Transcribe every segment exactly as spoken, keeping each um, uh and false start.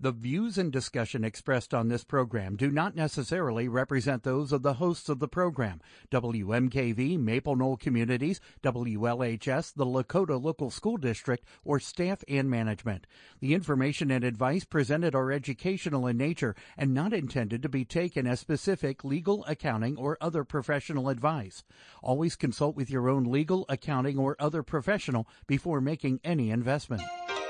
The views and discussion expressed on this program do not necessarily represent those of the hosts of the program, W M K V, Maple Knoll Communities, W L H S, the Lakota Local School District, or staff and management. The information and advice presented are educational in nature and not intended to be taken as specific legal, accounting, or other professional advice. Always consult with your own legal, accounting, or other professional before making any investment.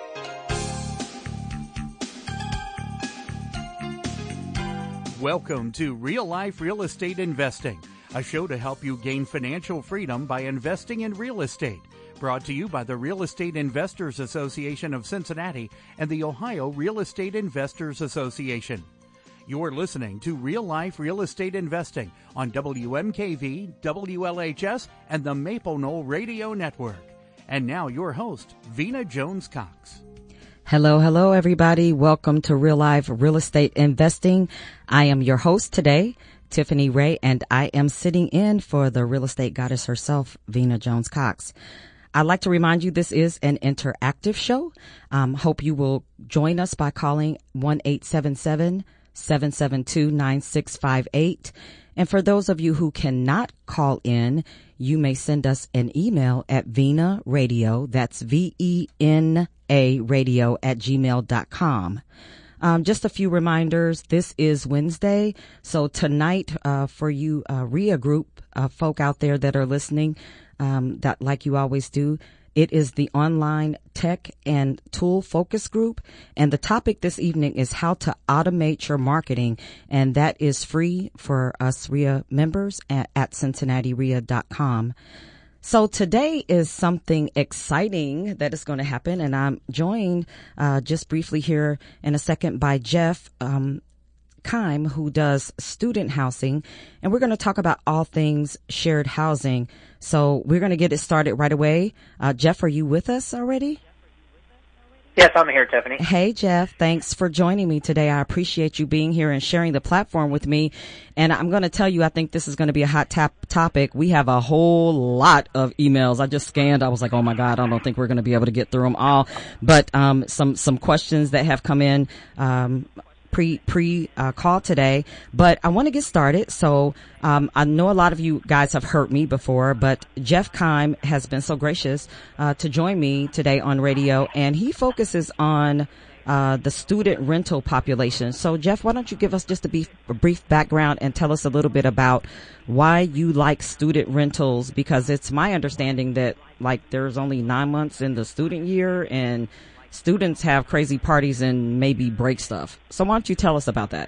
Welcome to Real Life Real Estate Investing, a show to help you gain financial freedom by investing in real estate. Brought to you by the Real Estate Investors Association of Cincinnati and the Ohio Real Estate Investors Association. You're listening to Real Life Real Estate Investing on W M K V, W L H S, and the Maple Knoll Radio Network. And now your host, Vena Jones-Cox. Hello, hello, everybody. Welcome to Real Life Real Estate Investing. I am your host today, Tiffany Ray, and I am sitting in for the real estate goddess herself, Vena Jones-Cox. I'd like to remind you this is an interactive show. Um, hope you will join us by calling one eight seven seven, seven seven two, nine six five eight. And for those of you who cannot call in, you may send us an email at Vena Radio. That's V E N A radio at gmail dot com. Um, just a few reminders. This is Wednesday. So tonight, uh, for you, uh, R I A group, uh, folk out there that are listening, um, that like you always do, it is the online tech and tool focus group. And the topic this evening is how to automate your marketing. And that is free for us R I A members at, at Cincinnati R I A dot com. So today is something exciting that is going to happen. And I'm joined uh, just briefly here in a second by Jeff um, Keim, who does student housing. And we're going to talk about all things shared housing. So we're going to get it started right away. Uh, Jeff, are you with us already? Yes, I'm here, Tiffany. Hey, Jeff. Thanks for joining me today. I appreciate you being here and sharing the platform with me. And I'm going to tell you, I think this is going to be a hot tap topic. We have a whole lot of emails. I just scanned. I was like, oh, my God, I don't think we're going to be able to get through them all. But um, some some questions that have come in um pre pre uh, call today, but I want to get started. So um, I know a lot of you guys have heard me before, but Jeff Keim has been so gracious uh, to join me today on radio, and he focuses on uh, the student rental population. So Jeff, why don't you give us just a brief, a brief background and tell us a little bit about why you like student rentals? Because it's my understanding that like there's only nine months in the student year, and students have crazy parties and maybe break stuff. So why don't you tell us about that?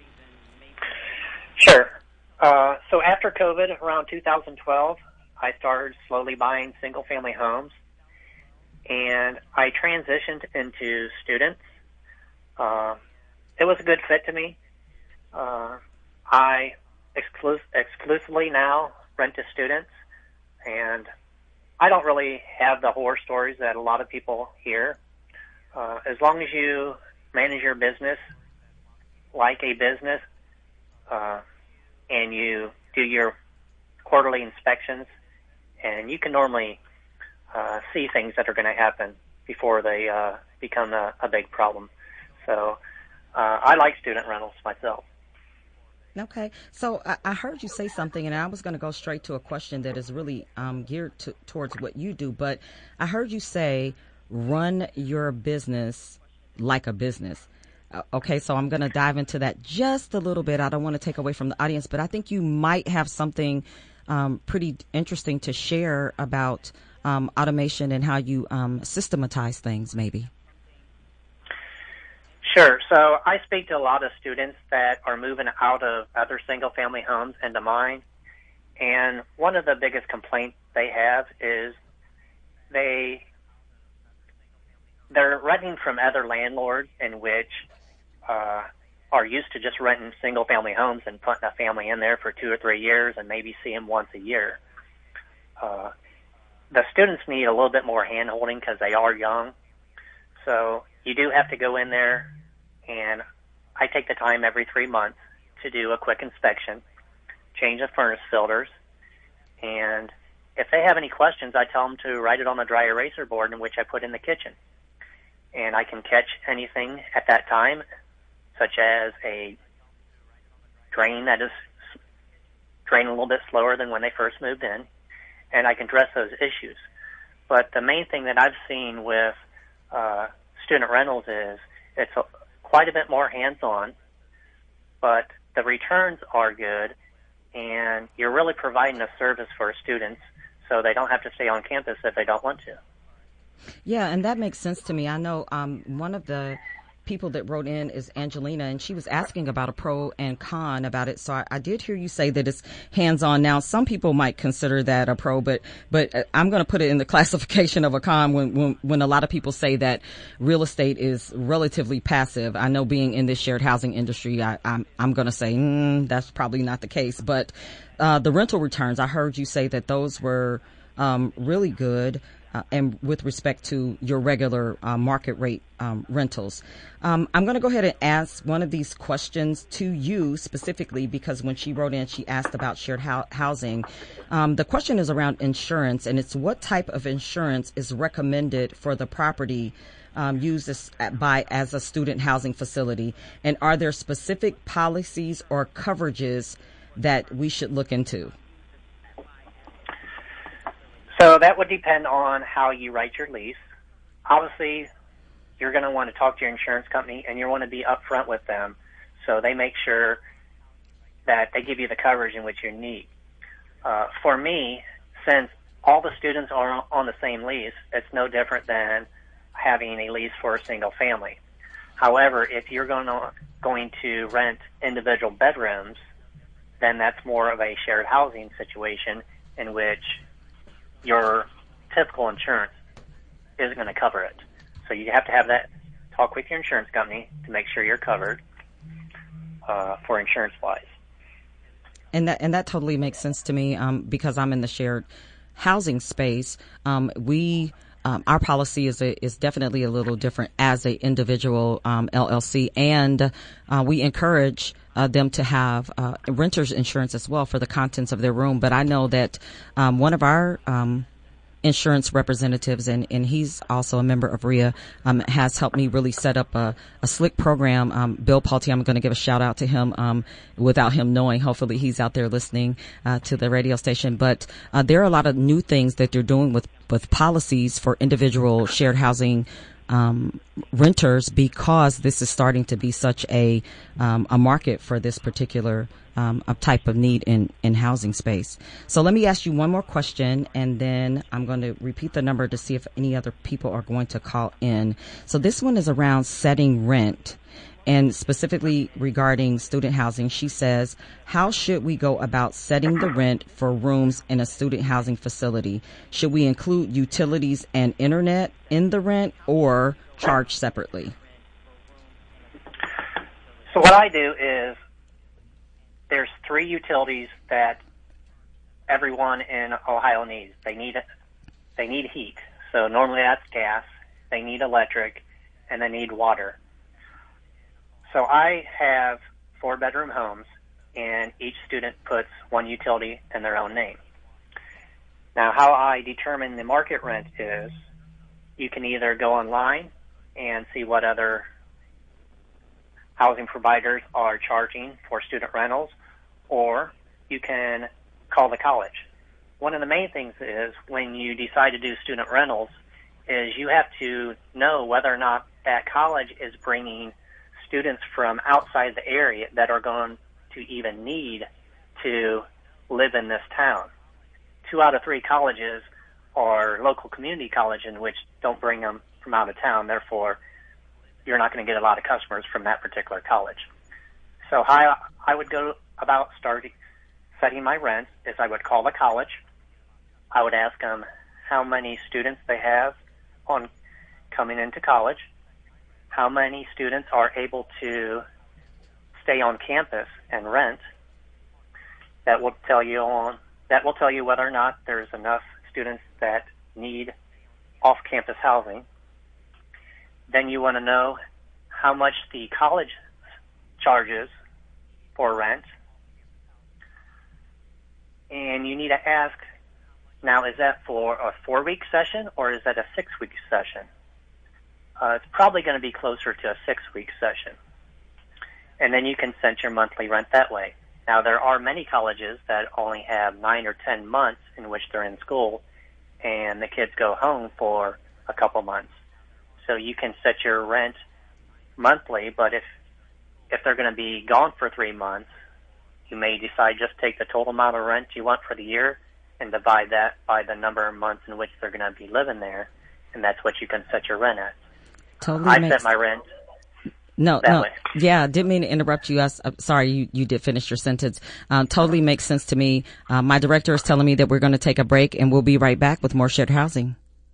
Sure. Uh, so after COVID, around two thousand twelve, I started slowly buying single-family homes, and I transitioned into students. Uh, it was a good fit to me. Uh, I exclus- exclusively now rent to students, and I don't really have the horror stories that a lot of people hear. Uh, as long as you manage your business like a business, uh, and you do your quarterly inspections, and you can normally uh, see things that are going to happen before they uh, become a, a big problem. So uh, I like student rentals myself. Okay. So I, I heard you say something, and I was going to go straight to a question that is really um, geared to, towards what you do. But I heard you say run your business like a business. Uh, okay, so I'm going to dive into that just a little bit. I don't want to take away from the audience, but I think you might have something um, pretty interesting to share about um, automation and how you um, systematize things, maybe. Sure. So I speak to a lot of students that are moving out of other single-family homes into mine, and one of the biggest complaints they have is they they're renting from other landlords in which uh, are used to just renting single-family homes and putting a family in there for two or three years and maybe see them once a year. Uh, the students need a little bit more hand-holding because they are young. So you do have to go in there, and I take the time every three months to do a quick inspection, change the furnace filters, and if they have any questions, I tell them to write it on the dry eraser board in which I put in the kitchen. and I can catch anything at that time, such as a drain that is draining a little bit slower than when they first moved in, and I can address those issues. But the main thing that I've seen with uh, student rentals is it's a, quite a bit more hands-on, but the returns are good, and you're really providing a service for students so they don't have to stay on campus if they don't want to. Yeah, and that makes sense to me. I know um, one of the people that wrote in is Angelina, and she was asking about a pro and con about it. So I, I did hear you say that it's hands-on. Now, some people might consider that a pro, but but I'm going to put it in the classification of a con when, when when a lot of people say that real estate is relatively passive. I know, being in this shared housing industry, I, I'm I'm going to say mm, that's probably not the case. But uh, the rental returns, I heard you say that those were um, really good. Uh, and with respect to your regular uh, market rate um, rentals. Um, I'm going to go ahead and ask one of these questions to you specifically, because when she wrote in, she asked about shared ho- housing. Um, the question is around insurance, and it's what type of insurance is recommended for the property um, used as, by as a student housing facility, and are there specific policies or coverages that we should look into? So that would depend on how you write your lease. Obviously, you're going to want to talk to your insurance company, and you want to be upfront with them so they make sure that they give you the coverage in which you need. Uh, for me, since all the students are on the same lease, it's no different than having a lease for a single family. However, if you're going to, going to rent individual bedrooms, then that's more of a shared housing situation in which your typical insurance isn't going to cover it. So you have to have that talk with your insurance company to make sure you're covered uh, for insurance-wise. And that and that totally makes sense to me um, because I'm in the shared housing space. Um, we um, our policy is a, is definitely a little different as a individual um, L L C, and uh, we encourage Uh, them to have uh, renter's insurance as well for the contents of their room. But I know that um, one of our um, insurance representatives, and, and he's also a member of R I A, um, has helped me really set up a, a slick program. Um, Bill Paulty, I'm going to give a shout out to him um, without him knowing. Hopefully he's out there listening uh, to the radio station. But uh, there are a lot of new things that they're doing with, with policies for individual shared housing Um, renters, because this is starting to be such a um, a market for this particular um, a type of need in, in housing space. So let me ask you one more question, and then I'm going to repeat the number to see if any other people are going to call in. So this one is around setting rent, and specifically regarding student housing. She says, how should we go about setting the rent for rooms in a student housing facility? Should we include utilities and internet in the rent, or charge separately? So what I do is there's three utilities that everyone in Ohio needs. They need they need heat. So normally that's gas. They need electric, and they need water. So I have four-bedroom homes, and each student puts one utility in their own name. Now, how I determine the market rent is you can either go online and see what other housing providers are charging for student rentals, or you can call the college. One of the main things is when you decide to do student rentals is you have to know whether or not that college is bringing students from outside the area that are going to even need to live in this town. Two out of three colleges are local community college in which don't bring them from out of town. Therefore, you're not going to get a lot of customers from that particular college. So how I would go about starting setting my rent is I would call the college. I would ask them how many students they have on coming into college, how many students are able to stay on campus and rent. That will tell you on that will tell you whether or not there's enough students that need off-campus housing. Then you want to know how much the college charges for rent. And you need to ask, now, is that for a four-week session or is that a six-week session? uh, it's probably going to be closer to a six-week session. And then you can set your monthly rent that way. Now, there are many colleges that only have nine or ten months in which they're in school, and the kids go home for a couple months. So you can set your rent monthly, but if if they're going to be gone for three months, you may decide just take the total amount of rent you want for the year and divide that by the number of months in which they're going to be living there, and that's what you can set your rent at. Totally I makes- set my rent No, that no. way. Yeah, didn't mean to interrupt you. I, I'm sorry, you, you did finish your sentence. Um, totally makes sense to me. Uh, my director is telling me that we're going to take a break, and we'll be right back with more Shared Housing.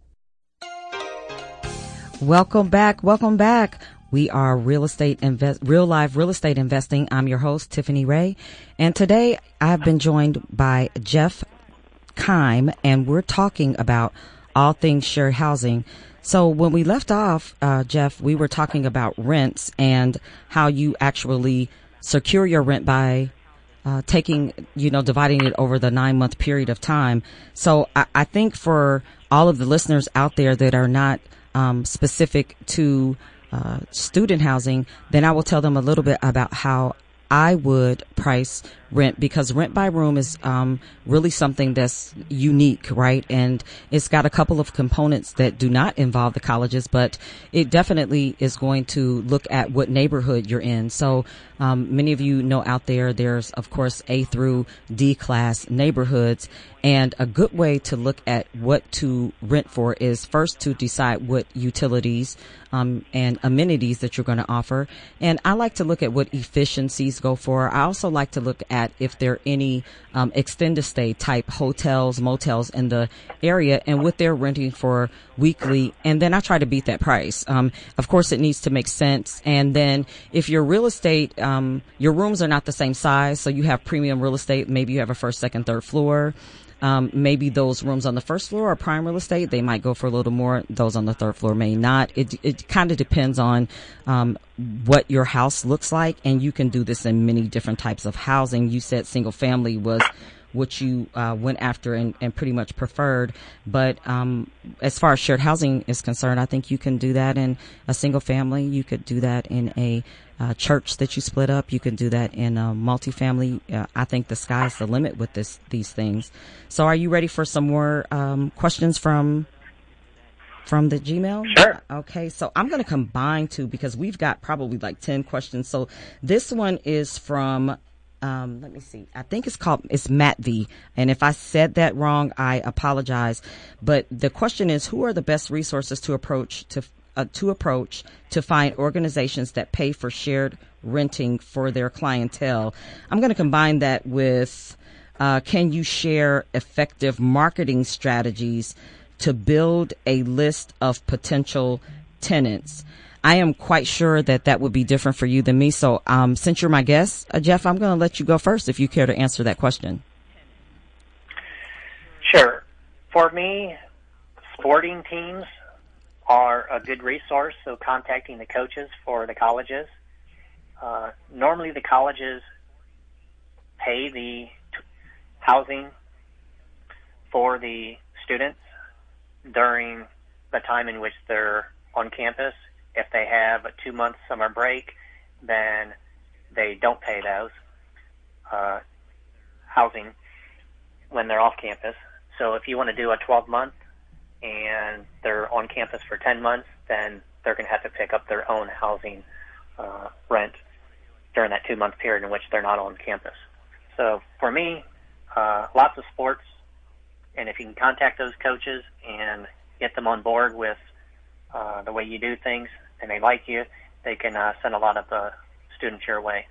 Welcome back. Welcome back. We are real estate invest, real life real estate investing. I'm your host, Tiffany Ray. And today I've been joined by Jeff Keim, and we're talking about all things shared housing. So when we left off, uh, Jeff, we were talking about rents and how you actually secure your rent by uh, taking, you know, dividing it over the nine month period of time. So I, I think for all of the listeners out there that are not um, specific to uh, student housing, then I will tell them a little bit about how I would price rent, because rent by room is um really something that's unique, right? And it's got a couple of components that do not involve the colleges, but it definitely is going to look at what neighborhood you're in. So um many of you know out there, there's of course A through D class neighborhoods, and a good way to look at what to rent for is first to decide what utilities um and amenities that you're going to offer. And I like to look at what efficiencies go for. I also like to look at if there are any um, extended stay type hotels, motels in the area and what they're renting for weekly. And then I try to beat that price. Um, of course, it needs to make sense. And then if your real estate, um, your rooms are not the same size, so you have premium real estate, maybe you have a first, second, third floor. Um, maybe those rooms on the first floor are prime real estate. They might go for a little more. Those on the third floor may not. It, it kind of depends on, um, what your house looks like. And you can do this in many different types of housing. You said single family was what you, uh, went after and, and pretty much preferred. But, um, as far as shared housing is concerned, I think you can do that in a single family. You could do that in a, Uh, church that you split up. You can do that in a multifamily. Uh, I think the sky's the limit with this, these things. So are you ready for some more, um, questions from, from the Gmail? Sure. Okay. So I'm going to combine two because we've got probably like ten questions. So this one is from, um, let me see. I think it's called, it's Matt V. And if I said that wrong, I apologize. But the question is, who are the best resources to approach to Uh, to approach to find organizations that pay for shared renting for their clientele? I'm going to combine that with, uh, can you share effective marketing strategies to build a list of potential tenants? I am quite sure that that would be different for you than me. So, um, since you're my guest, uh, Jeff, I'm going to let you go first if you care to answer that question. Sure. For me, sporting teams are a good resource, so contacting the coaches for the colleges. Uh, normally the colleges pay the t- housing for the students during the time in which they're on campus. If they have a two-month summer break, then they don't pay those uh, housing when they're off campus. So if you want to do a twelve-month and they're on campus for ten months, then they're going to have to pick up their own housing uh, rent during that two-month period in which they're not on campus. So for me, uh, lots of sports, and if you can contact those coaches and get them on board with uh, the way you do things and they like you, they can uh, send a lot of uh, students your way.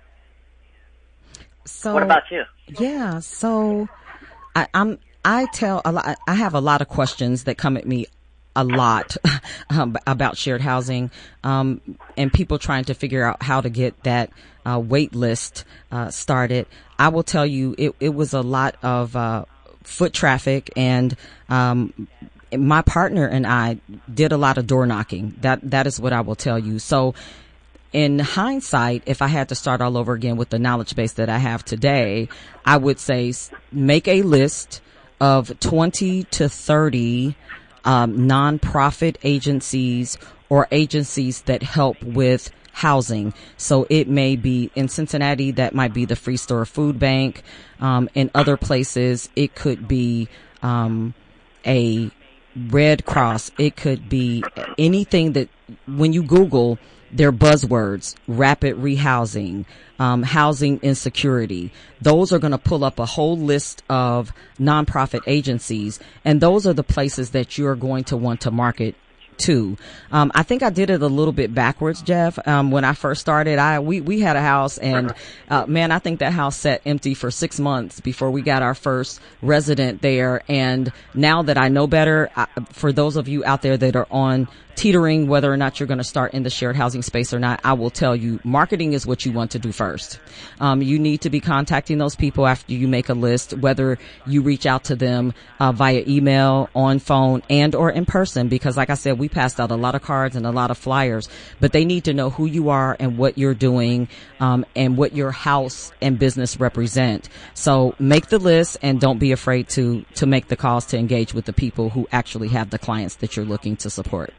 So what about you? Yeah, so I, I'm I tell a lot, I have a lot of questions that come at me a lot um, about shared housing, um, and people trying to figure out how to get that uh, wait list uh, started. I will tell you, it, it was a lot of uh, foot traffic, and um, my partner and I did a lot of door knocking. That that is what I will tell you. So, in hindsight, if I had to start all over again with the knowledge base that I have today, I would say make a list of twenty to thirty um, nonprofit agencies or agencies that help with housing. So it may be in Cincinnati, that might be the Free Store Food Bank. Um, in other places, it could be, um, a Red Cross. It could be anything that when you Google their buzzwords, rapid rehousing, um, housing insecurity, those are going to pull up a whole list of nonprofit agencies. And those are the places that you're going to want to market too. Um, I think I did it a little bit backwards, Jeff. Um, when I first started, I, we, we had a house and, uh, man, I think that house sat empty for six months before we got our first resident there. And now that I know better, I, for those of you out there that are on teetering whether or not you're going to start in the shared housing space or not, I will tell you, marketing is what you want to do first. Um, you need to be contacting those people after you make a list, whether you reach out to them uh, via email, on phone, and or in person, because like I said, we passed out a lot of cards and a lot of flyers, but they need to know who you are and what you're doing, um, and what your house and business represent. So make the list and don't be afraid to, to make the calls to engage with the people who actually have the clients that you're looking to support.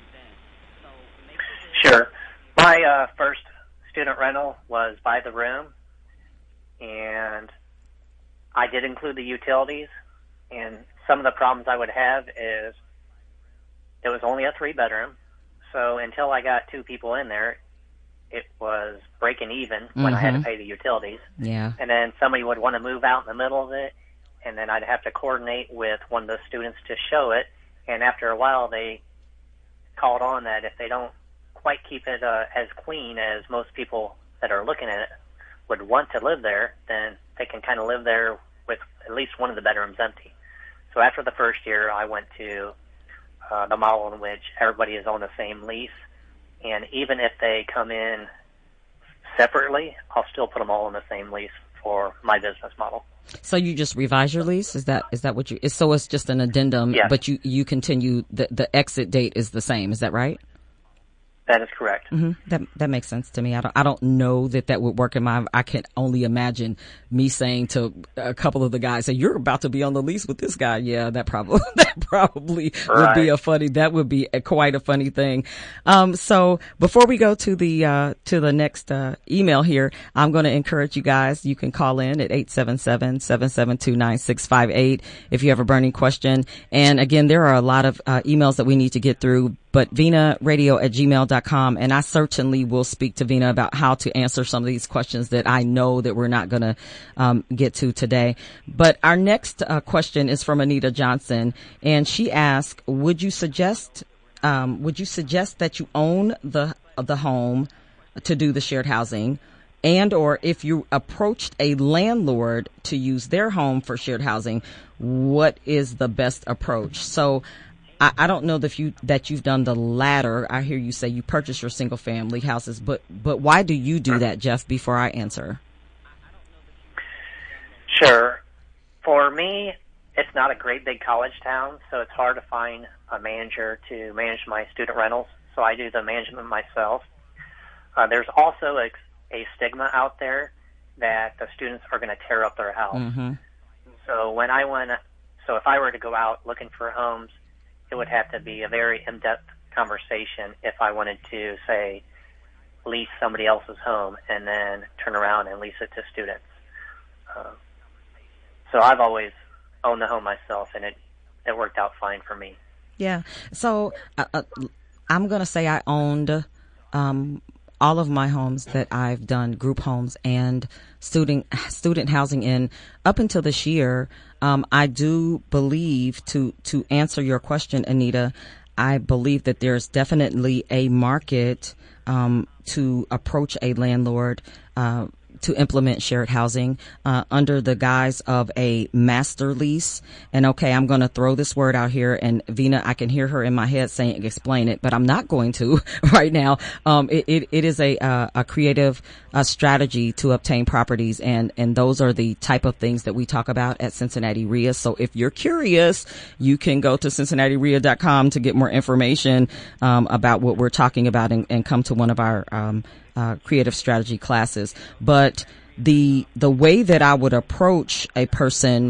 Sure. My uh, first student rental was by the room, and I did include the utilities. And some of the problems I would have is it was only a three-bedroom, so until I got two people in there, it was breaking even when mm-hmm. I had to pay the utilities. Yeah. And then somebody would want to move out in the middle of it, and then I'd have to coordinate with one of the students to show it. And after a while, they called on that if they don't quite keep it uh, as clean as most people that are looking at it would want to live there, then they can kind of live there with at least one of the bedrooms empty. So after the first year, I went to uh, the model in which everybody is on the same lease, and even if they come in separately, I'll still put them all on the same lease for my business model. So you just revise your lease? Is that is that what you? So it's just an addendum, yes. But you you continue the the exit date is the same. Is that right? That is correct. Mm-hmm. That that makes sense to me. I don't I don't know that that would work in my. I can only imagine me saying to a couple of the guys, "Say you're about to be on the lease with this guy." Yeah, that probably that probably right. would be a funny. That would be a, quite a funny thing. Um, so before we go to the uh, to the next uh, email here, I'm going to encourage you guys. You can call in at eight seven seven, seven seven two, nine six five eight if you have a burning question. And again, there are a lot of uh, emails that we need to get through. But Vena Radio at gmail dot com, and I certainly will speak to Vena about how to answer some of these questions that I know that we're not going to um, get to today. But our next uh, question is from Anita Johnson, and she asked, "Would you suggest um, would you suggest that you own the the home to do the shared housing, and or if you approached a landlord to use their home for shared housing, what is the best approach?" So I, I don't know that you that you've done the latter. I hear you say you purchase your single family houses, but but why do you do that, Jeff? Before I answer, sure. For me, it's not a great big college town, so it's hard to find a manager to manage my student rentals. So I do the management myself. Uh, there's also a, a stigma out there that the students are going to tear up their house. Mm-hmm. So when I went, so if I were to go out looking for homes, it would have to be a very in-depth conversation if I wanted to, say, lease somebody else's home and then turn around and lease it to students. Uh, so I've always owned the home myself, and it, it worked out fine for me. Yeah. So uh, uh, I'm going to say I owned um, all of my homes that I've done, group homes and student student housing in, up until this year. Um, I do believe, to, to answer your question, Anita, I believe that there's definitely a market, um, to approach a landlord, uh, to implement shared housing, uh, under the guise of a master lease. And okay, I'm going to throw this word out here, and Vena, I can hear her in my head saying, explain it, but I'm not going to right now. Um, it, it, it is a, uh, a creative, uh, strategy to obtain properties. And, and those are the type of things that we talk about at Cincinnati R I A. So if you're curious, you can go to cincinnati ria dot com to get more information, um, about what we're talking about, and, and come to one of our, um, Uh, creative strategy classes. But the the way that I would approach a person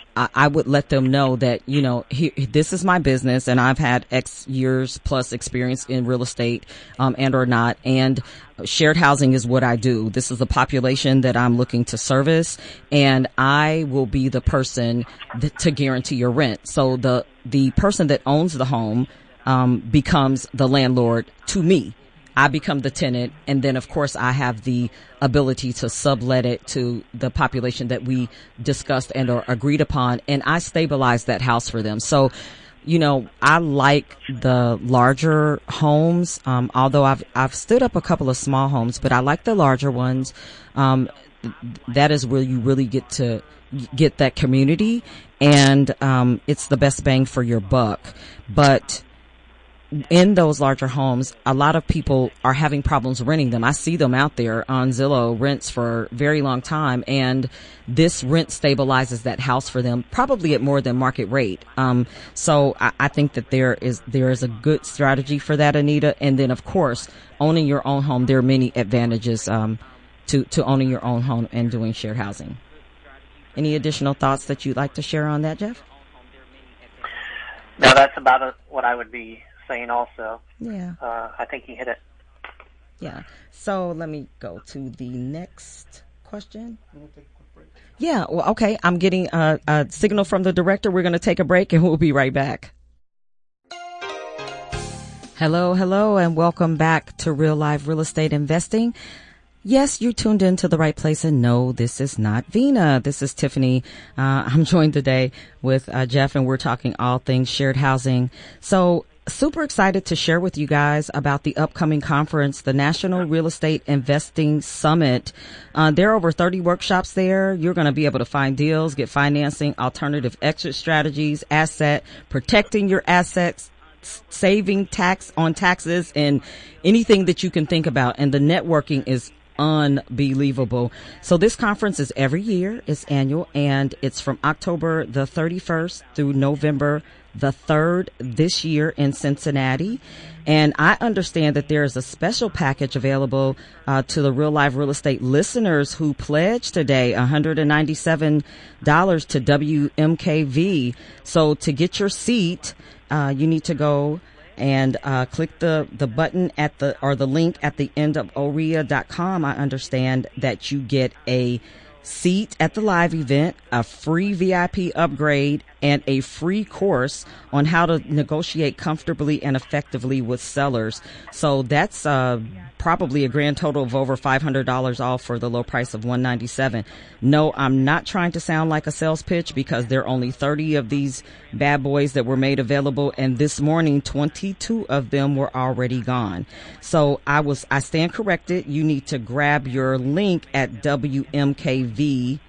I, I would let them know that, you know, he, this is my business and I've had X years plus experience in real estate, um, and or not. And shared housing is what I do. This is a population that I'm looking to service, and I will be the person that, to guarantee your rent. So the, the person that owns the home, um, becomes the landlord to me. I become the tenant, and then of course I have the ability to sublet it to the population that we discussed and or agreed upon, and I stabilize that house for them. So, you know, I like the larger homes, um, although I've I've stood up a couple of small homes, but I like the larger ones. Um, that is where you really get to get that community, and um, it's the best bang for your buck. But in those larger homes, a lot of people are having problems renting them. I see them out there on Zillow, rents for a very long time, and this rent stabilizes that house for them, probably at more than market rate. Um, so I, I think that there is, there is a good strategy for that, Anita. And then of course, owning your own home, there are many advantages, um, to, to owning your own home and doing shared housing. Any additional thoughts that you'd like to share on that, Jeff? No, that's about a, what I would be saying also. Yeah. Uh, I think you hit it. Yeah. So let me go to the next question. Yeah. Well, okay. I'm getting a, a signal from the director. We're going to take a break and we'll be right back. Hello, hello, and welcome back to Real Life Real Estate Investing. Yes, you tuned into the right place, and no, this is not Vina. This is Tiffany. Uh, I'm joined today with uh, Jeff, and we're talking all things shared housing. So super excited to share with you guys about the upcoming conference, the National Real Estate Investing Summit. Uh, there are over thirty workshops there. You're going to be able to find deals, get financing, alternative exit strategies, asset, protecting your assets, saving tax on taxes, and anything that you can think about. And the networking is unbelievable. So this conference is every year. It's annual, and it's from October the thirty-first through November the third this year in Cincinnati. And I understand that there is a special package available uh, to the Real Life Real Estate listeners who pledged today one hundred ninety-seven dollars to W M K V. So to get your seat, uh, you need to go and uh click the the button at the or the link at the end of O R E A dot com. I understand that you get a seat at the live event, a free V I P upgrade, and a free course on how to negotiate comfortably and effectively with sellers. So that's uh probably a grand total of over five hundred dollars off for the low price of one hundred ninety-seven dollars. No, I'm not trying to sound like a sales pitch, because there are only thirty of these bad boys that were made available, and this morning twenty-two of them were already gone. So I was I stand corrected. You need to grab your link at W M K V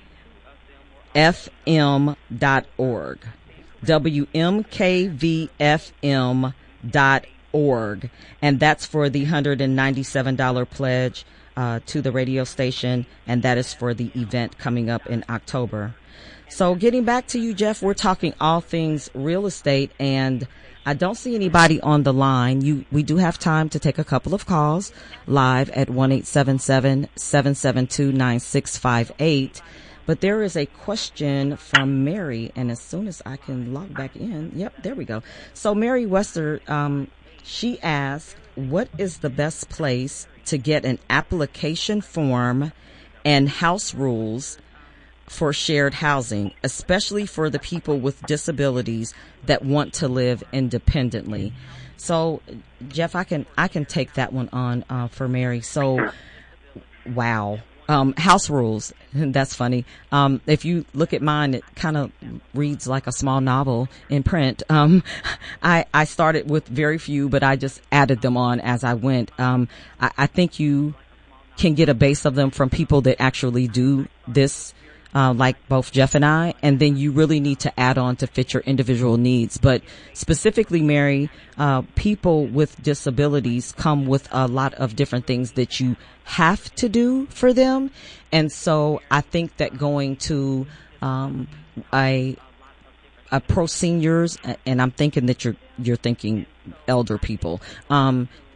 F M dot org. W M K V F M dot org. And that's for the one hundred ninety-seven dollars pledge uh to the radio station, and that is for the event coming up in October. So getting back to you, Jeff, we're talking all things real estate, and I don't see anybody on the line. You, we do have time to take a couple of calls live at one eight seven seven, seven seven two, nine six five eight. But there is a question from Mary, and as soon as I can log back in, yep, there we go. So Mary Wester, um, she asked, what is the best place to get an application form and house rules for shared housing, especially for the people with disabilities that want to live independently? So, Jeff, I can I can take that one on uh, for Mary. So, wow. Um, house rules. That's funny. Um, if you look at mine, it kind of reads like a small novel in print. Um, I, I started with very few, but I just added them on as I went. Um, I, I think you can get a base of them from people that actually do this, uh, like both Jeff and I, and then you really need to add on to fit your individual needs. But specifically, Mary, uh, people with disabilities come with a lot of different things that you have to do for them. And so I think that going to, um, a, a pro seniors, and I'm thinking that you're, you're thinking elder people, um,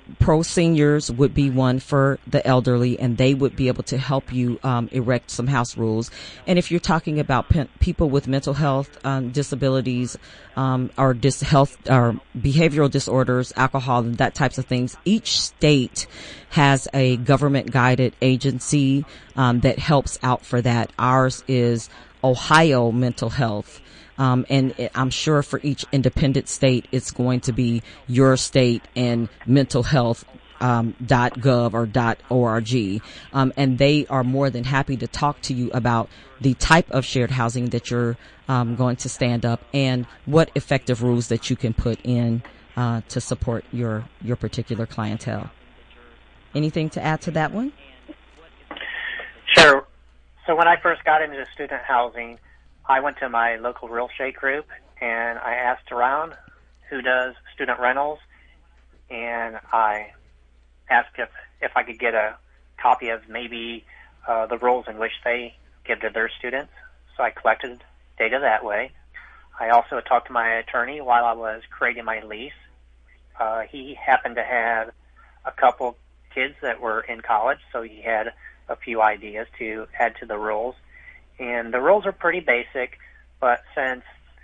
Pro Seniors would be one for the elderly, and they would be able to help you um, erect some house rules. And if you're talking about pe- people with mental health um, disabilities um, or dis- health or behavioral disorders, alcohol, and that types of things, each state has a government-guided agency um, that helps out for that. Ours is Ohio Mental Health. Um, and it, I'm sure for each independent state, it's going to be your state and mental health, um, dot gov or dot org. Um, and they are more than happy to talk to you about the type of shared housing that you're, um, going to stand up and what effective rules that you can put in, uh, to support your, your particular clientele. Anything to add to that one? Sure. So when I first got into student housing, I went to my local real estate group and I asked around who does student rentals, and I asked if, if I could get a copy of maybe uh, the rules in which they give to their students. So I collected data that way. I also talked to my attorney while I was creating my lease. Uh, he happened to have a couple kids that were in college, so he had a few ideas to add to the rules. And the rules are pretty basic, but since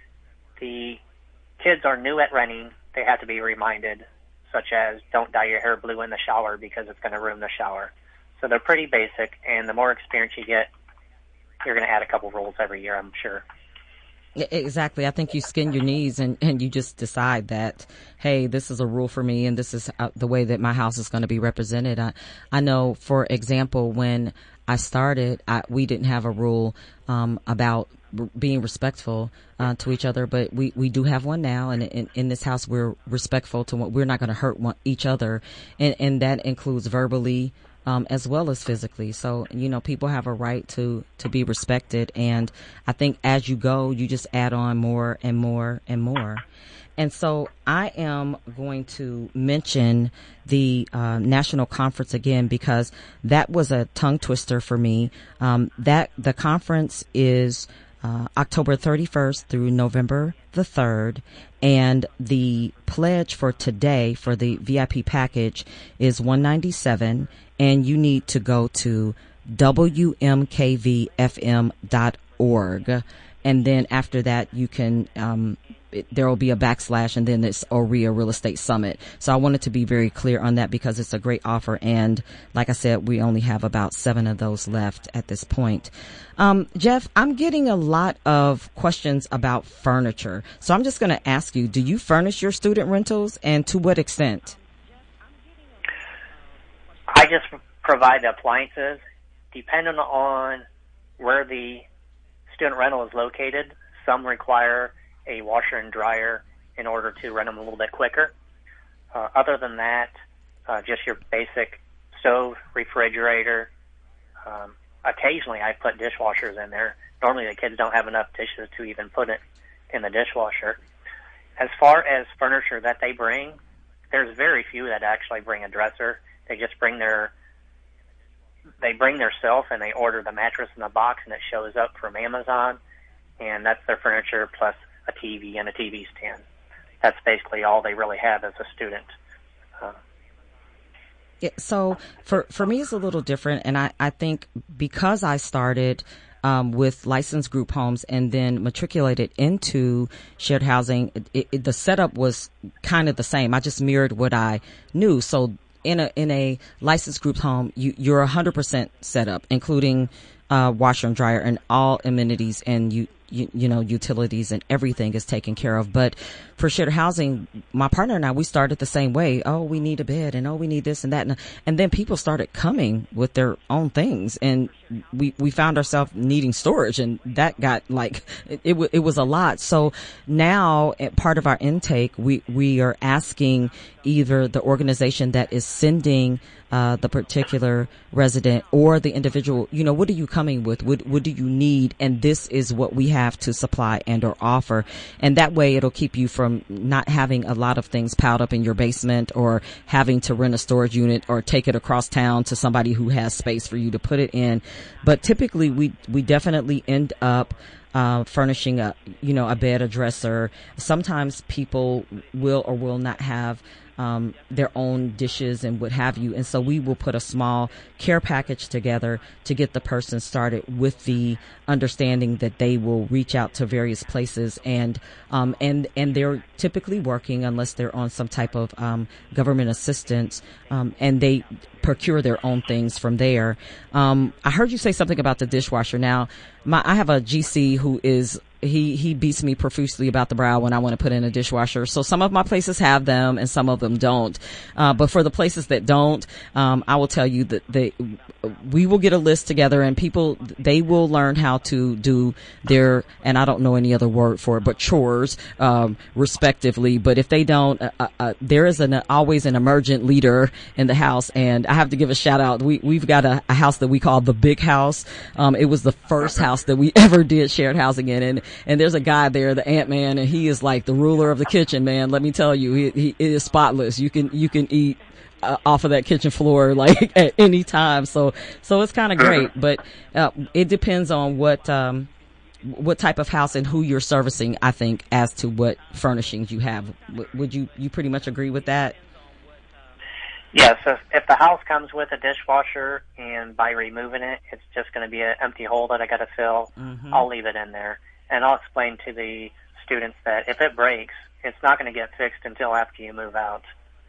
the kids are new at renting, they have to be reminded, such as don't dye your hair blue in the shower because it's going to ruin the shower. So they're pretty basic, and the more experience you get, you're going to add a couple rules every year, I'm sure. Exactly. I think you skin your knees and, and you just decide that, hey, this is a rule for me and this is uh, the way that my house is going to be represented. I, I know, for example, when I started, I, we didn't have a rule um, about r- being respectful uh, to each other, but we, we do have one now. And in, in this house, we're respectful to what we're not going to hurt one, each other. And, and that includes verbally, Um, as well as physically. So, you know, people have a right to, to be respected. And I think as you go, you just add on more and more and more. And so I am going to mention the uh, national conference again, because that was a tongue twister for me. Um, that the conference is uh, October thirty-first through November the third. And the pledge for today for the V I P package is one ninety-seven, and you need to go to W M K V F M dot org. And then after that, you can, um, it, there will be a backslash and then it's O R E A Real Estate Summit. So I wanted to be very clear on that because it's a great offer. And like I said, we only have about seven of those left at this point. Um, Jeff, I'm getting a lot of questions about furniture. So I'm just going to ask you, do you furnish your student rentals, and to what extent? I just provide the appliances. Depending on where the student rental is located, some require a washer and dryer in order to rent them a little bit quicker. Uh, other than that, uh, just your basic stove, refrigerator. Um, occasionally I put dishwashers in there. Normally the kids don't have enough dishes to even put it in the dishwasher. As far as furniture that they bring, there's very few that actually bring a dresser. They just bring their they bring their self and they order the mattress in the box, and it shows up from Amazon, and that's their furniture plus a T V and a T V stand. That's basically all they really have as a student. Uh, yeah, so for for me, it's a little different, and I, I think because I started um, with licensed group homes and then matriculated into shared housing, it, it, the setup was kind of the same. I just mirrored what I knew. So in a in a licensed group home, you, you're one hundred percent set up, including uh, washer and dryer and all amenities and you. You, you know, utilities and everything is taken care of. But for shared housing, my partner and I, we started the same way. Oh, we need a bed, and oh, we need this and that. And, and then people started coming with their own things, and we, we found ourselves needing storage, and that got like, it, it, it was a lot. So now at part of our intake, we, we are asking either the organization that is sending Uh, the particular resident or the individual, you know, what are you coming with? What, what do you need? And this is what we have to supply and or offer. And that way it'll keep you from not having a lot of things piled up in your basement or having to rent a storage unit or take it across town to somebody who has space for you to put it in. But typically we, we definitely end up Uh, furnishing a, you know, a bed, a dresser. Sometimes people will or will not have um, their own dishes and what have you. And so we will put a small care package together to get the person started with the understanding that they will reach out to various places, and um, and and they're typically working unless they're on some type of um, government assistance, um, and they procure their own things from there. Um, I heard you say something about the dishwasher. Now, my I have a G C who is he he beats me profusely about the brow when I want to put in a dishwasher. So some of my places have them and some of them don't. Uh, but for the places that don't, um, I will tell you that they, we will get a list together, and people, they will learn how to do their, and I don't know any other word for it, but chores, um, respectively. But if they don't, uh, uh, there is an, uh, always an emergent leader in the house. And I have to give a shout out. We, we've got a, a house that we call the Big House. Um, it was the first house that we ever did shared housing in. And, And there's a guy there, the Ant-Man, and he is like the ruler of the kitchen, man. Let me tell you, he, he is spotless. You can, you can eat uh, off of that kitchen floor, like at any time. So, so it's kind of great, but, uh, it depends on what, um, what type of house and who you're servicing, I think, as to what furnishings you have. W- would you, you pretty much agree with that? Yes, if, if the house comes with a dishwasher and by removing it, it's just going to be an empty hole that I got to fill, mm-hmm. I'll leave it in there. And I'll explain to the students that if it breaks, it's not going to get fixed until after you move out,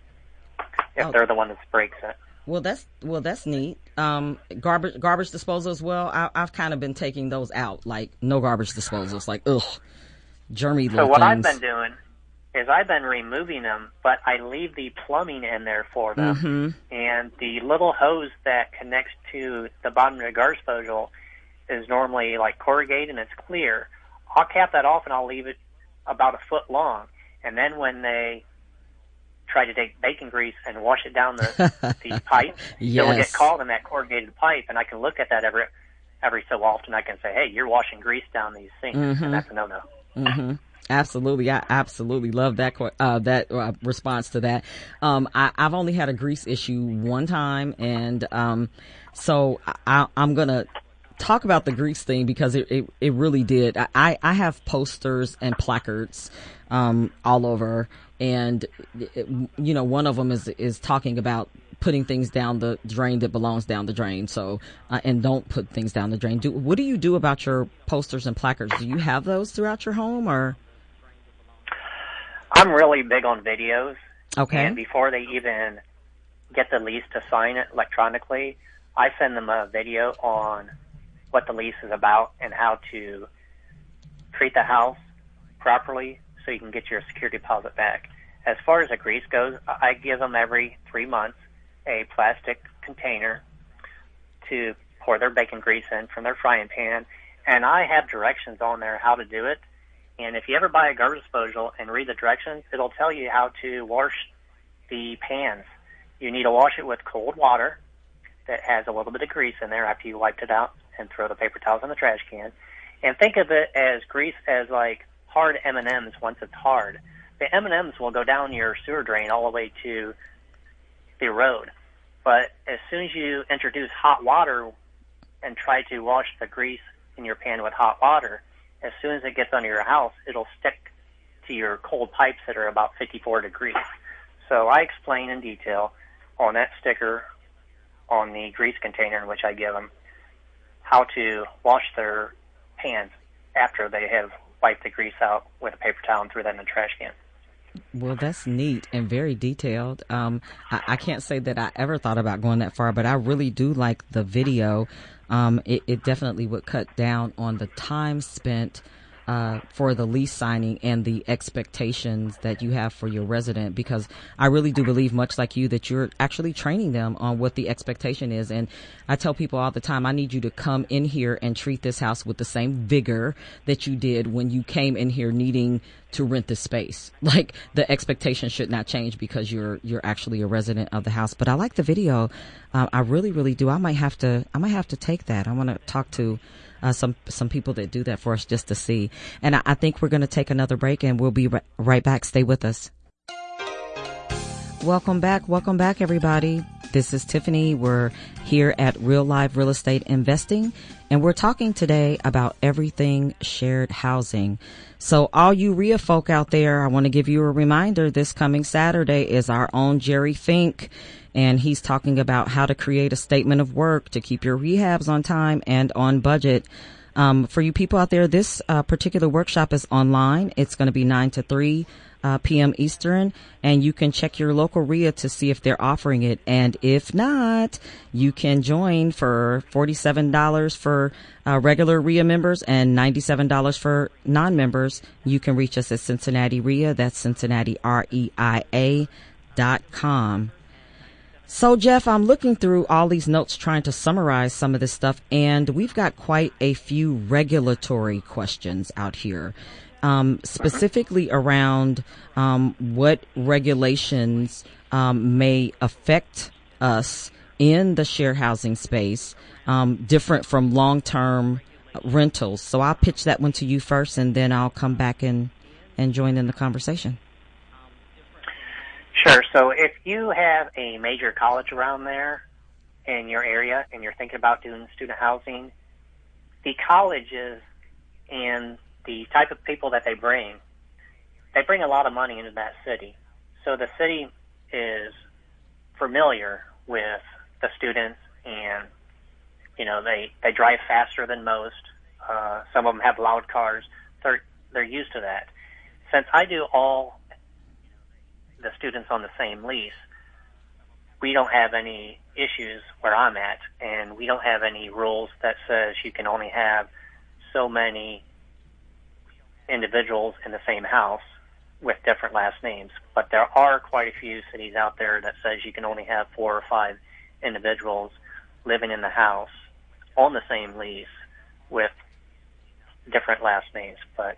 if oh. they're the one that breaks it. Well, that's well, that's neat. Um, garbage garbage disposal as well. I, I've kind of been taking those out, like no garbage disposals, like ugh, germy. So what things. I've been doing is I've been removing them, but I leave the plumbing in there for them, mm-hmm. and the little hose that connects to the bottom of the garbage disposal is normally like corrugated and it's clear. I'll cap that off and I'll leave it about a foot long. And then when they try to take bacon grease and wash it down the, the pipe, yes. It'll get caught in that corrugated pipe, and I can look at that every every so often. I can say, hey, you're washing grease down these sinks, mm-hmm. and that's a no-no. Mm-hmm. Absolutely. I absolutely love that, uh, that, uh, response to that. Um, I, I've only had a grease issue one time, and, um, so I, I'm gonna talk about the grease thing because it, it, it really did. I, I have posters and placards, um, all over, and, it, you know, one of them is, is talking about putting things down the drain that belongs down the drain. So, uh, and don't put things down the drain. Do, what do you do about your posters and placards? Do you have those throughout your home, or? I'm really big on videos. Okay. And before they even get the lease to sign it electronically, I send them a video on what the lease is about and how to treat the house properly so you can get your security deposit back. As far as the grease goes, I give them every three months a plastic container to pour their bacon grease in from their frying pan, and I have directions on there how to do it. And if you ever buy a garbage disposal and read the directions, it'll tell you how to wash the pans. You need to wash it with cold water that has a little bit of grease in there after you wiped it out, and throw the paper towels in the trash can. And think of it as grease as like hard M and M's once it's hard. The M and M's will go down your sewer drain all the way to the road. But as soon as you introduce hot water and try to wash the grease in your pan with hot water, as soon as it gets under your house, it'll stick to your cold pipes that are about fifty-four degrees. So I explain in detail on that sticker on the grease container in which I give them how to wash their pans after they have wiped the grease out with a paper towel and threw that in the trash can. Well, that's neat and very detailed. Um, I, I can't say that I ever thought about going that far, but I really do like the video. Um, it, it definitely would cut down on the time spent uh, for the lease signing and the expectations that you have for your resident, because I really do believe, much like you, that you're actually training them on what the expectation is. And I tell people all the time, I need you to come in here and treat this house with the same vigor that you did when you came in here needing to rent the space. Like, the expectation should not change because you're you're actually a resident of the house. But I like the video. Uh, I really, really do. I might have to. I might have to take that. I want to talk to uh, some some people that do that for us just to see. And I, I think we're going to take another break, and we'll be r- right back. Stay with us. Welcome back. Welcome back, everybody. This is Tiffany. We're here at Real Live Real Estate Investing, and we're talking today about everything shared housing. So all you R I A folk out there, I want to give you a reminder, this coming Saturday is our own Jerry Fink, and he's talking about how to create a statement of work to keep your rehabs on time and on budget. Um, for you people out there, this uh, particular workshop is online. It's going to be nine to three Uh, p m Eastern, and you can check your local R I A to see if they're offering it. And if not, you can join for forty-seven dollars for uh, regular R I A members and ninety-seven dollars for non-members. You can reach us at Cincinnati R I A. That's Cincinnati R E I A dot com. So, Jeff, I'm looking through all these notes trying to summarize some of this stuff, and we've got quite a few regulatory questions out here. Um, specifically around um, what regulations um, may affect us in the share housing space, um, different from long-term rentals. So I'll pitch that one to you first, and then I'll come back and, and join in the conversation. Sure. So if you have a major college around there in your area and you're thinking about doing student housing, the colleges and the type of people that they bring, they bring a lot of money into that city. So the city is familiar with the students, and, you know, they, they drive faster than most. Uh, some of them have loud cars. They're, they're used to that. Since I do all the students on the same lease, we don't have any issues where I'm at, and we don't have any rules that says you can only have so many individuals in the same house with different last names. But there are quite a few cities out there that says you can only have four or five individuals living in the house on the same lease with different last names. But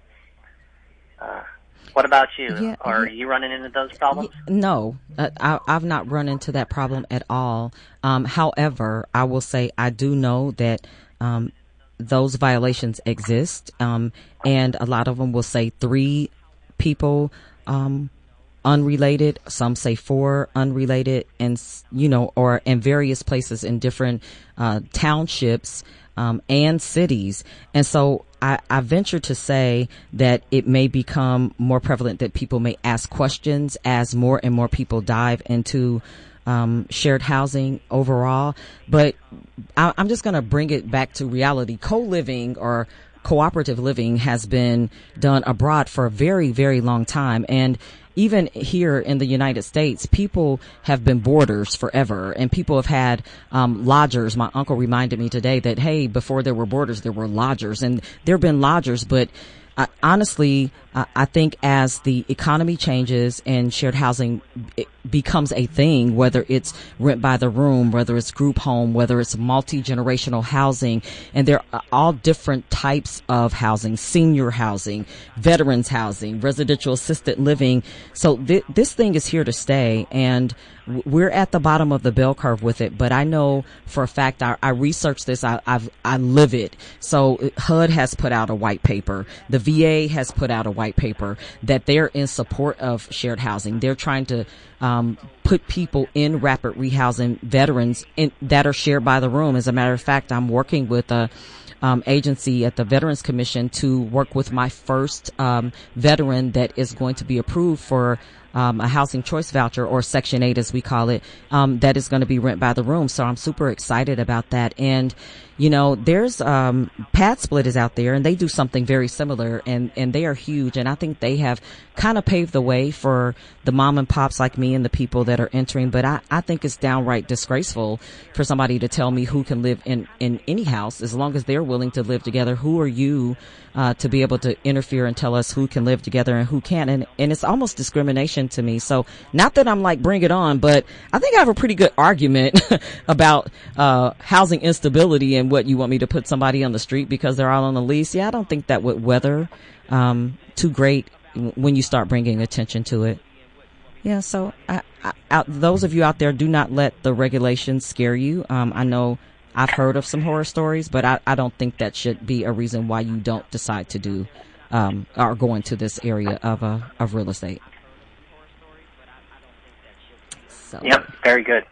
uh, what about you? Yeah, are yeah. you running into those problems? No, uh, I, I've not run into that problem at all. Um, however, I will say I do know that um, those violations exist, um, and a lot of them will say three people um, unrelated. Some say four unrelated, and you know, or in various places in different uh, townships um, and cities. And so I, I venture to say that it may become more prevalent that people may ask questions as more and more people dive into Um, shared housing overall. But I, I'm just going to bring it back to reality. Co-living or cooperative living has been done abroad for a very, very long time. And even here in the United States, people have been boarders forever, and people have had um, lodgers. My uncle reminded me today that, hey, before there were boarders, there were lodgers, and there have been lodgers, but Uh, honestly, uh, I think as the economy changes and shared housing it becomes a thing, whether it's rent by the room, whether it's group home, whether it's multi-generational housing, and there are all different types of housing, senior housing, veterans housing, residential assisted living. So th- this thing is here to stay, and we're at the bottom of the bell curve with it. But I know for a fact, I, I researched this, I, I've, I live it. So H U D has put out a white paper. The V A has put out a white paper that they're in support of shared housing. They're trying to um, put people in rapid rehousing, veterans in, that are shared by the room. As a matter of fact, I'm working with a um, agency at the Veterans Commission to work with my first um, veteran that is going to be approved for Um, a housing choice voucher, or Section eight as we call it, um, that is going to be rent by the room. So I'm super excited about that. And, you know, there's, um, PadSplit is out there, and they do something very similar, and, and they are huge. And I think they have kind of paved the way for the mom and pops like me and the people that are entering. But I, I think it's downright disgraceful for somebody to tell me who can live in, in any house as long as they're willing to live together. Who are you, uh, to be able to interfere and tell us who can live together and who can't? And, and it's almost discrimination to me. So not that I'm like, bring it on, but I think I have a pretty good argument about uh housing instability and what you want me to put somebody on the street because they're all on a lease. Yeah, I don't think that would weather um too great when you start bringing attention to it. Yeah, so I, I, out, those of you out there, do not let the regulations scare you. Um I know I've heard of some horror stories, but I, I don't think that should be a reason why you don't decide to do um or go into this area of uh, of real estate. So. Yep, very good.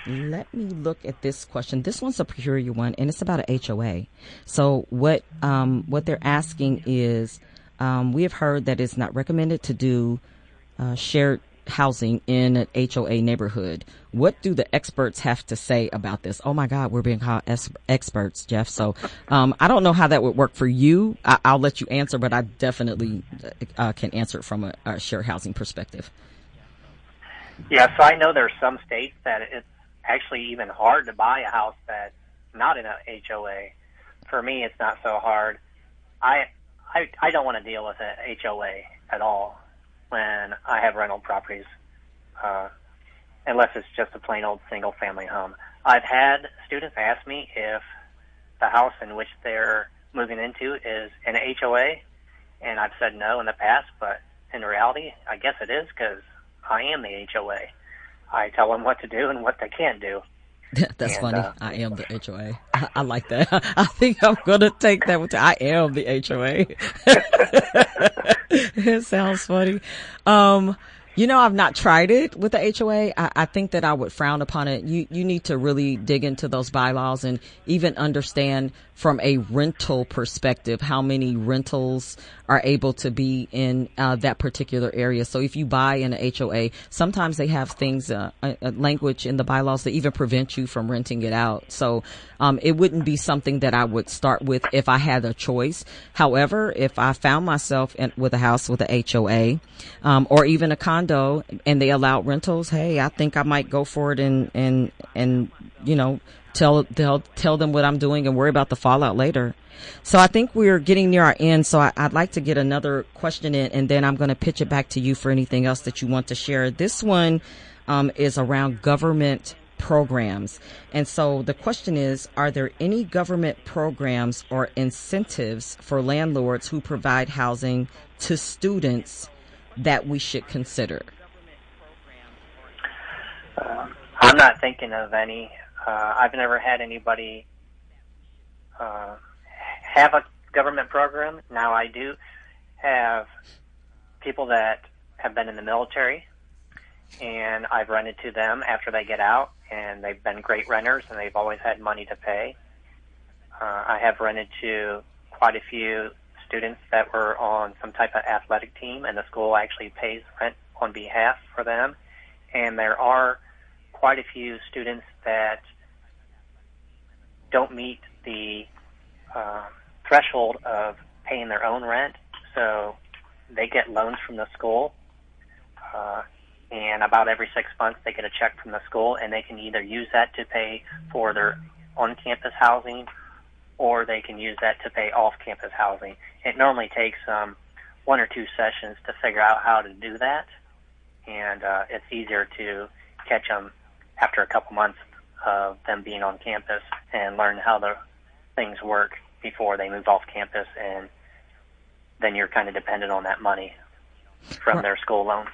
Let me look at this question. This one's a peculiar one, and it's about an H O A. So what um, what they're asking is, um, we have heard that it's not recommended to do uh, shared housing in an H O A neighborhood. What do the experts have to say about this? Oh my God, we're being called es- experts, Jeff. So um, I don't know how that would work for you. I- I'll let you answer, but I definitely uh, can answer it from a, a shared housing perspective. Yeah, so I know there's some states that it's actually even hard to buy a house that's not in an H O A. For me, it's not so hard. I I, I don't want to deal with an H O A at all when I have rental properties, uh, unless it's just a plain old single-family home. I've had students ask me if the house in which they're moving into is an H O A, and I've said no in the past, but in reality, I guess it is because I am the H O A. I tell them what to do and what they can't do. That's and, funny. Uh, I am the H O A. I, I like that. I think I'm going to take that with I am the H O A. It sounds funny. Um, you know, I've not tried it with the H O A. I, I think that I would frown upon it. You, you need to really dig into those bylaws and even understand from a rental perspective how many rentals are able to be in uh, that particular area. So if you buy in an H O A, sometimes they have things, uh, a, a language in the bylaws that even prevent you from renting it out. So um, it wouldn't be something that I would start with if I had a choice. However, if I found myself in, with a house with an H O A um, or even a condo and they allowed rentals, hey, I think I might go for it and and and you know tell tell tell them what I'm doing and worry about the fallout later. So I think we're getting near our end. So I, I'd like to get another question in, and then I'm going to pitch it back to you for anything else that you want to share. This one um, is around government programs. And so the question is, are there any government programs or incentives for landlords who provide housing to students that we should consider? Uh, I'm not thinking of any. Uh, I've never had anybody uh, have a government program. Now I do have people that have been in the military, and I've rented to them after they get out, and they've been great renters, and they've always had money to pay. Uh, I have rented to quite a few students that were on some type of athletic team, and the school actually pays rent on behalf for them. And there are quite a few students that don't meet the uh, threshold of paying their own rent, so they get loans from the school, uh, and about every six months they get a check from the school, and they can either use that to pay for their on-campus housing, or they can use that to pay off-campus housing. It normally takes um, one or two sessions to figure out how to do that, and uh, it's easier to catch them after a couple months of them being on campus and learn how the things work before they move off campus, and then you're kind of dependent on that money from right. their school loans.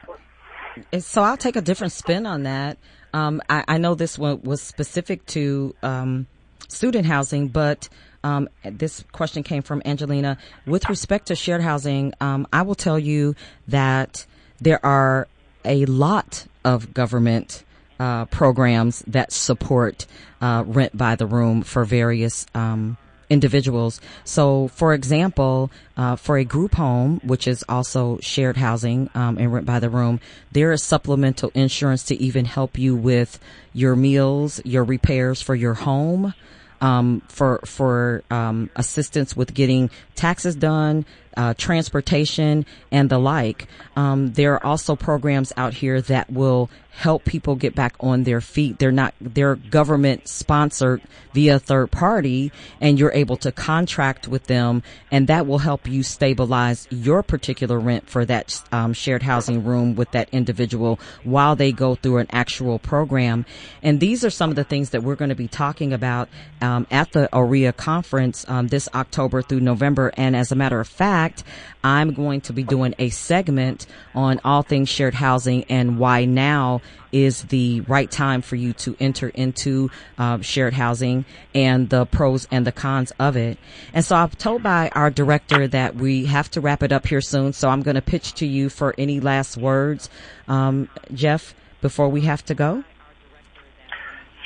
So I'll take a different spin on that. Um, I, I know this one was specific to um, student housing, but um, this question came from Angelina. With respect to shared housing, um, I will tell you that there are a lot of government uh, programs that support uh, rent by the room for various um individuals. So, for example, uh, for a group home, which is also shared housing um, and rent by the room, there is supplemental insurance to even help you with your meals, your repairs for your home, um, for for um, assistance with getting taxes done, uh, transportation, and the like. Um, there are also programs out here that will help people get back on their feet. They're not, they're government sponsored via third party, and you're able to contract with them, and that will help you stabilize your particular rent for that um, shared housing room with that individual while they go through an actual program. And these are some of the things that we're going to be talking about um, at the O R E A conference um, this October through November. And as a matter of fact, I'm going to be doing a segment on all things shared housing and why now is the right time for you to enter into uh, shared housing and the pros and the cons of it. And so I'm told by our director that we have to wrap it up here soon. So I'm going to pitch to you for any last words, um, Jeff, before we have to go.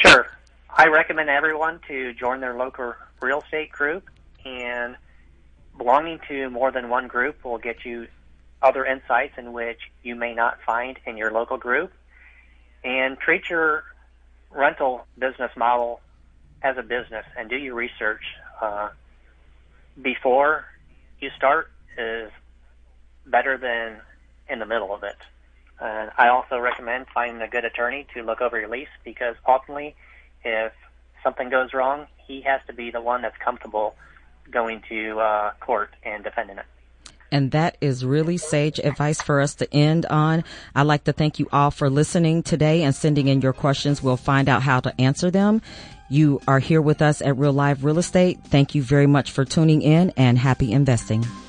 Sure. I recommend everyone to join their local real estate group, and belonging to more than one group will get you other insights in which you may not find in your local group. And treat your rental business model as a business and do your research uh, before you start is better than in the middle of it. And I also recommend finding a good attorney to look over your lease, because ultimately, if something goes wrong, he has to be the one that's comfortable going to uh, court and defending it. And that is really sage advice for us to end on. I'd like to thank you all for listening today and sending in your questions. We'll find out how to answer them. You are here with us at Real Live Real Estate. Thank you very much for tuning in, and happy investing.